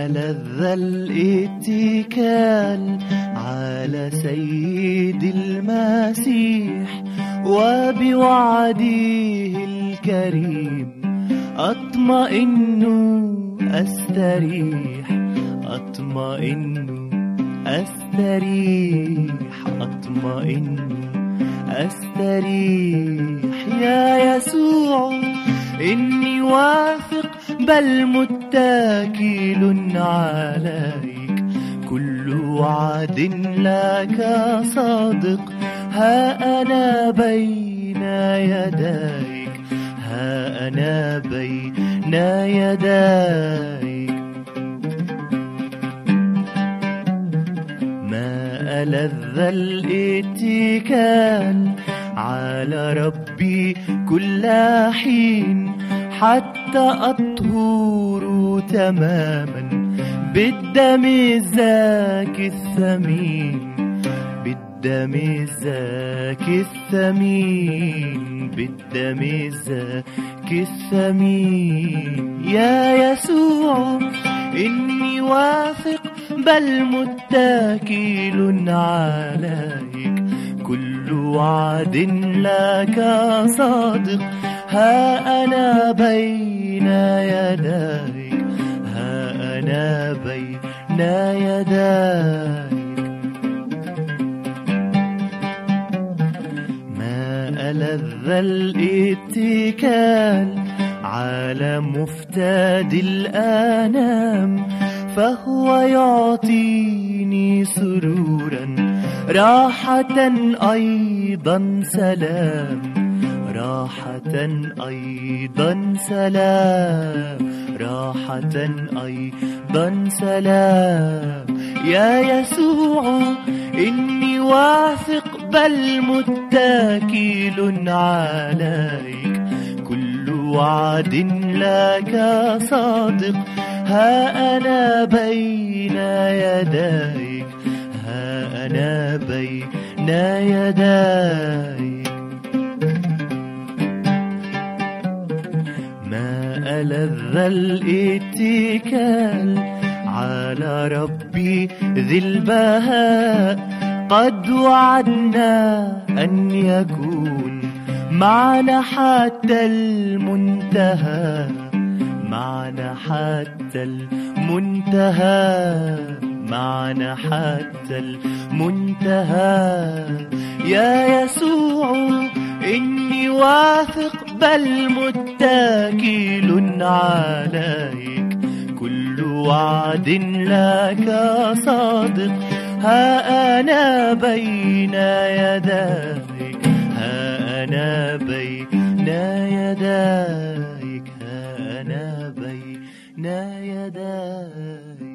ألذ الاتكال على سيد المسيح وبوعده الكريم أطمئن أستريح أطمئن أستريح أطمئن أستريح يا يسوع إني واثق بل متكل عليك كل وعد لك صادق ها أنا بين يديك ها أنا بين يديك ما ألذ الاتكال على ربي كل حين حتى أطهر تماما بالدم الزاكي الثمين بالدم الزاكي الثمين بالدم الزاكي الثمين يا يسوع إني واثق بل متكل عليك كل وعد لك صادق ها أنا بين يديك ها أنا بين يديك ما ألذ الاتكال على مفتدي الأنام فهو يعطيني سرورا راحة أيضا سلام راحة أيضا سلام راحة أيضا سلام يا يسوع إني واثق بل متكل عليك كل وعد لك صادق ها أنا بين يديك ها أنا بين يديك ما ألذ الاتكال على ربي ذي البهاء قد وعدنا أن يكون معنا حتى المنتهى معنا حتى المنتهى معنا حتى المنتهى يا يسوع إني واثق بل متكل عليك كل وعد لك صادق ها أنا بين يديك ها أنا بين يديك ها أنا بين يديك